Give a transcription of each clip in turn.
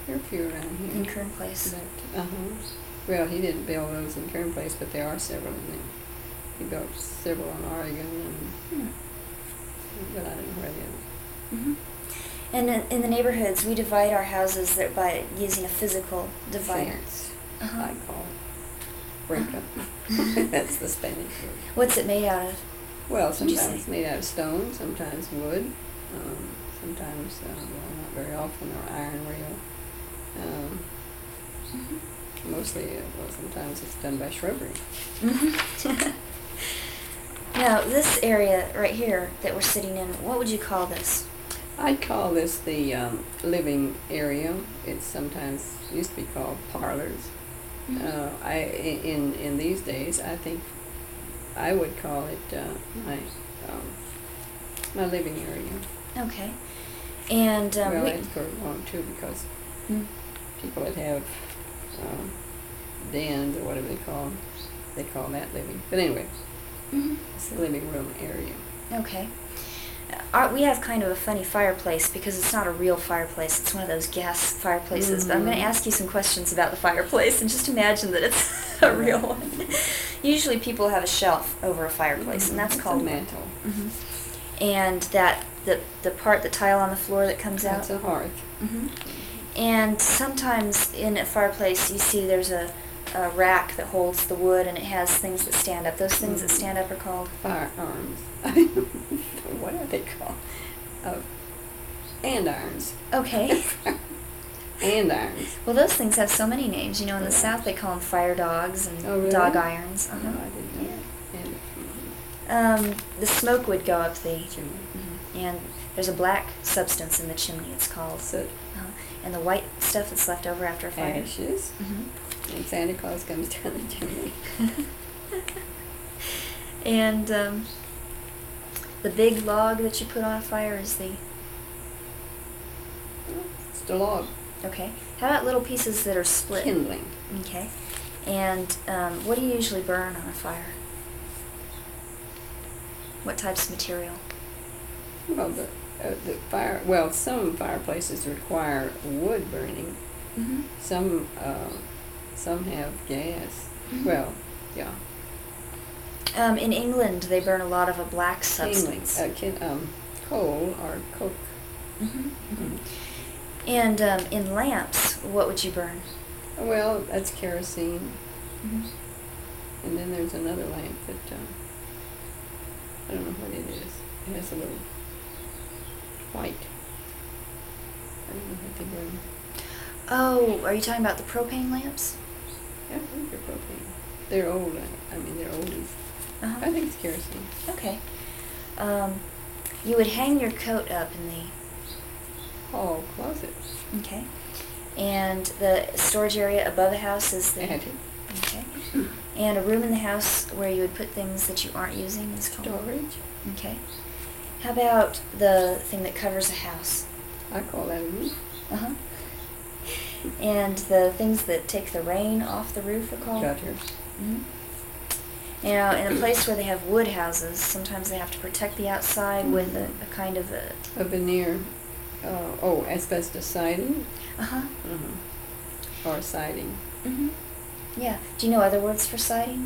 There are a few around here. in Kern Place. Well, he didn't build those in Kern Place, but there are several in there. He built several in Oregon, but I don't know where the others. Hmm. And in the neighborhoods, we divide our houses by using a physical divider. Fence, Uh-huh. I call it. Brinca. That's the Spanish word. What's it made out of? Well, What'd you sometimes say? it's made out of stone, sometimes wood, sometimes, well, not very often, or iron rail. Mostly, well, sometimes it's done by shrubbery. Mm-hmm. Now, this area right here that we're sitting in, what would you call this? I'd call this the living area. It's sometimes used to be called parlors. In these days, I think I would call it my living area. Okay. And Well, that's for long too, because Mm. people that have dens or whatever they call that living. But anyway, Mhm. it's the living room area. Okay. We have kind of a funny fireplace because it's not a real fireplace. It's one of those gas fireplaces. But I'm going to ask you some questions about the fireplace and just imagine that it's a real one. Usually people have a shelf over a fireplace, and that's It's called a mantle. Mhm. And that the tile on the floor that comes out. That's a hearth. Hmm. And sometimes in a fireplace you see there's a rack that holds the wood and it has things that stand up. Those things that stand up are called? Firearms. What are they called? Andirons. Okay. Andirons. Well, those things have so many names. You know, in the Yeah. South they call them fire dogs and Oh, really? dog irons. No, Uh-huh. I didn't know. The smoke would go up the Chimney. and there's a black substance in the chimney. It's called Soot. and the white stuff that's left over after a fire. Ashes. Mhm. And Santa Claus comes down the chimney. And the big log that you put on a fire is the It's the log. okay. How about little pieces that are split? Kindling. Okay. And what do you usually burn on a fire? What types of material? Well, the fire. Well, some fireplaces require wood burning. Mm-hmm. Some have gas. Mhm. Well, yeah. In England, they burn a lot of a black substance. Coal or coke. Mm-hmm. And in lamps, what would you burn? Well, that's kerosene. Mm-hmm. And then there's another lamp that I don't know what it is. It has a little white. I don't know what they burn. Oh, are you talking about the propane lamps? Yeah, I think they're propane. They're old. I mean, they're oldies. Uh-huh. I think it's kerosene. Okay. You would hang your coat up in the Hall closet. okay, and the storage area above the house is the Attic. okay, and a room in the house where you would put things that you aren't using is called Storage. okay. How about the thing that covers a house? I call that a roof. Uh-huh. And the things that take the rain off the roof are called? Gutters. Mm-hmm. You know, in a place where they have wood houses, sometimes they have to protect the outside with a kind of a... A veneer. Asbestos siding. Uh-huh. Or siding. Mm-hmm. Yeah. Do you know other words for siding?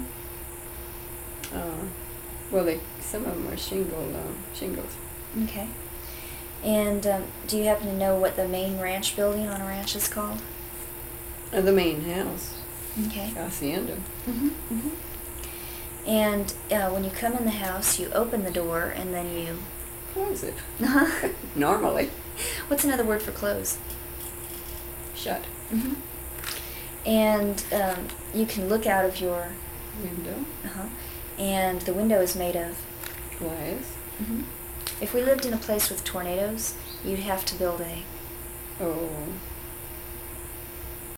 Well, some of them are shingles. Okay. And do you happen to know what the main ranch building on a ranch is called? The main house. Okay. Hacienda. Mm-hmm. Mm-hmm. And when you come in the house, you open the door and then you... Close it. Uh-huh. Normally. What's another word for close? Shut. Mm-hmm. And you can look out of your... Window. Uh-huh. And the window is made of... Glass. Mm-hmm. If we lived in a place with tornadoes, you'd have to build a...